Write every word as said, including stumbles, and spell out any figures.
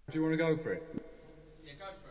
Do you want to go for it? Yeah, go for it.